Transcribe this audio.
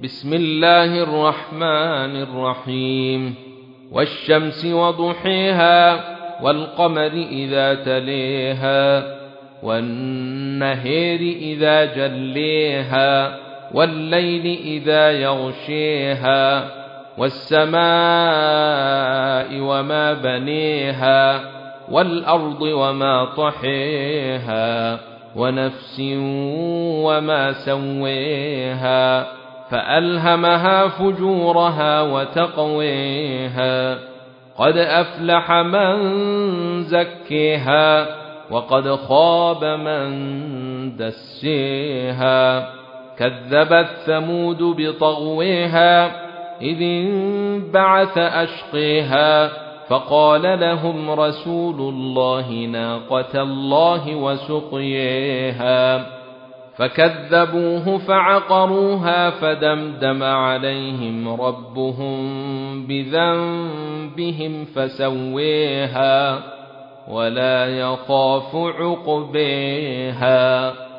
بسم الله الرحمن الرحيم والشمس وضحيها والقمر إذا تليها والنهار إذا جليها والليل إذا يغشيها والسماء وما بنيها والأرض وما طحيها ونفس وما سويها فألهمها فجورها وتقويها قد أفلح من زكيها وقد خاب من دسيها كذبت ثمود بطغويها إذ انبعث أشقيها فقال لهم رسول الله ناقة الله وسقيها فكذبوه فعقروها فدمدم عليهم ربهم بذنبهم فسويها ولا يخاف عقبيها.